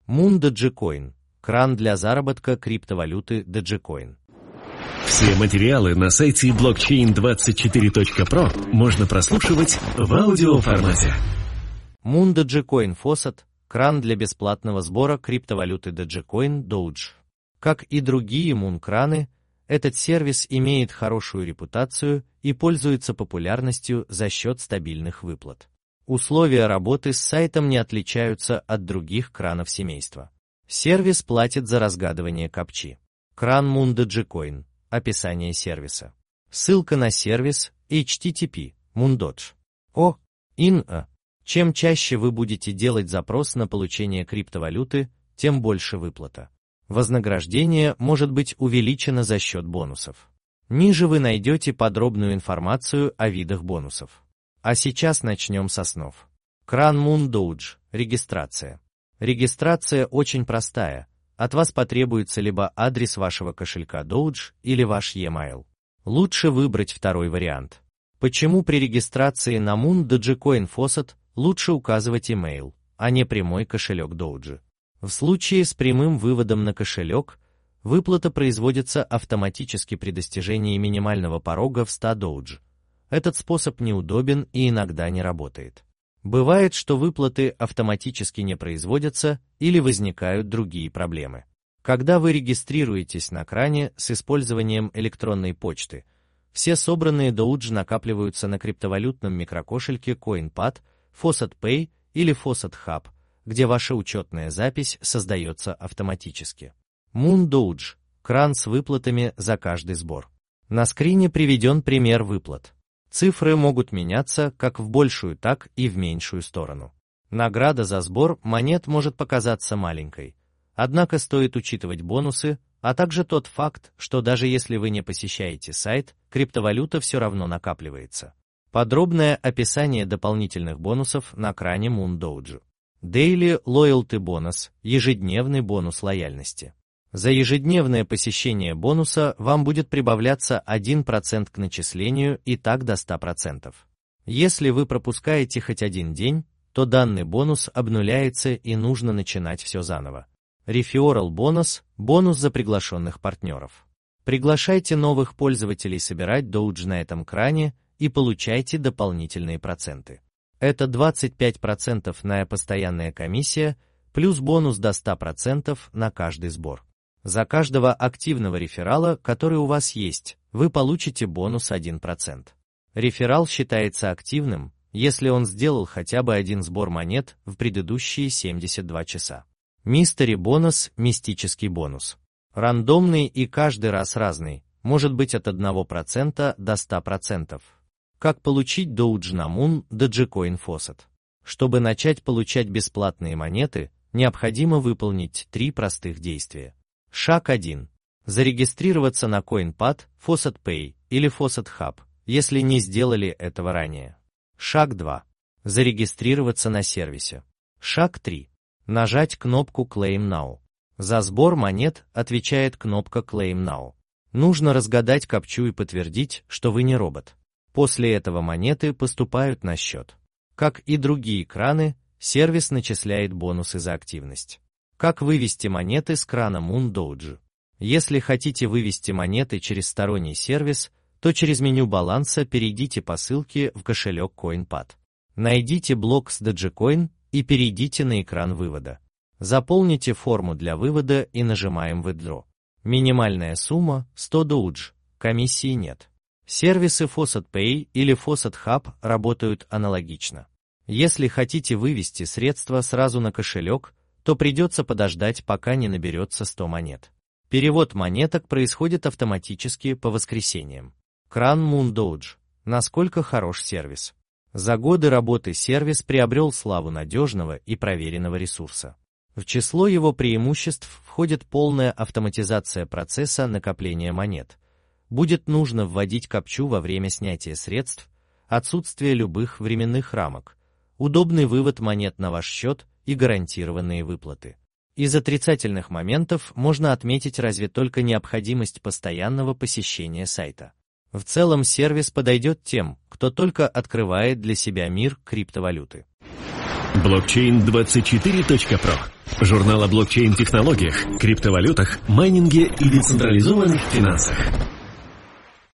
Moon Dogecoin – кран для заработка криптовалюты Dogecoin. Все материалы на сайте blockchain24.pro можно прослушивать в аудиоформате. Moon Dogecoin Faucet – кран для бесплатного сбора криптовалюты Dogecoin Doge. Как и другие Moon-краны, этот сервис имеет хорошую репутацию и пользуется популярностью за счет стабильных выплат. Условия работы с сайтом не отличаются от других кранов семейства. Сервис платит за разгадывание капчи. Кран Moon Dogecoin. Описание сервиса. Ссылка на сервис http moondoge.co. Чем чаще вы будете делать запрос на получение криптовалюты, тем больше выплата. Вознаграждение может быть увеличено за счет бонусов. Ниже вы найдете подробную информацию о видах бонусов. А сейчас начнем с основ. Кран Moon Doge. Регистрация. Регистрация очень простая. От вас потребуется либо адрес вашего кошелька Doge или ваш e-mail. Лучше выбрать второй вариант. Почему при регистрации на Moon Dogecoin Faucet лучше указывать email, а не прямой кошелек Doge? В случае с прямым выводом на кошелек, выплата производится автоматически при достижении минимального порога в 100 Doge. Этот способ неудобен и иногда не работает. Бывает, что выплаты автоматически не производятся или возникают другие проблемы. Когда вы регистрируетесь на кране с использованием электронной почты, все собранные Doge накапливаются на криптовалютном микрокошельке CoinPad, Faucet Pay или Faucet Hub, где ваша учетная запись создается автоматически. Moon Doge – кран с выплатами за каждый сбор. На скрине приведен пример выплат. Цифры могут меняться как в большую, так и в меньшую сторону. Награда за сбор монет может показаться маленькой, однако стоит учитывать бонусы, а также тот факт, что даже если вы не посещаете сайт, криптовалюта все равно накапливается. Подробное описание дополнительных бонусов на кране Moon Doge. Daily Loyalty Bonus – ежедневный бонус лояльности. За ежедневное посещение бонуса вам будет прибавляться 1% к начислению и так до 100%. Если вы пропускаете хоть один день, то данный бонус обнуляется и нужно начинать все заново. Referral бонус – бонус за приглашенных партнеров. Приглашайте новых пользователей собирать Doge на этом кране и получайте дополнительные проценты. Это 25% на постоянная комиссия, плюс бонус до 100% на каждый сбор. За каждого активного реферала, который у вас есть, вы получите бонус 1%. Реферал считается активным, если он сделал хотя бы один сбор монет в предыдущие 72 часа. Мистери бонус – мистический бонус. Рандомный и каждый раз разный, может быть от 1% до 100%. Как получить Doge на Moon Dogecoin Faucet? Чтобы начать получать бесплатные монеты, необходимо выполнить 3 простых действия. Шаг 1. Зарегистрироваться на CoinPad, Faucet Pay или Faucet Hub, если не сделали этого ранее. Шаг 2. Зарегистрироваться на сервисе. Шаг 3. Нажать кнопку Claim Now. За сбор монет отвечает кнопка Claim Now. Нужно разгадать капчу и подтвердить, что вы не робот. После этого монеты поступают на счет. Как и другие краны, сервис начисляет бонусы за активность. Как вывести монеты с крана Moon Doge? Если хотите вывести монеты через сторонний сервис, то через меню баланса перейдите по ссылке в кошелек CoinPad. Найдите блок с Dogecoin и перейдите на экран вывода. Заполните форму для вывода и нажимаем Withdraw. Минимальная сумма – 100 Doge, комиссии нет. Сервисы Faucet Pay или Faucet Hub работают аналогично. Если хотите вывести средства сразу на кошелек, то придется подождать, пока не наберется 100 монет. Перевод монеток происходит автоматически по воскресеньям. Кран Moon Doge. Насколько хорош сервис? За годы работы сервис приобрел славу надежного и проверенного ресурса. В число его преимуществ входит полная автоматизация процесса накопления монет. Будет нужно вводить капчу во время снятия средств, отсутствие любых временных рамок, удобный вывод монет на ваш счет и гарантированные выплаты. Из отрицательных моментов можно отметить разве только необходимость постоянного посещения сайта. В целом сервис подойдет тем, кто только открывает для себя мир криптовалюты. Blockchain24.pro. Журнал о блокчейн-технологиях, криптовалютах, майнинге и децентрализованных финансах.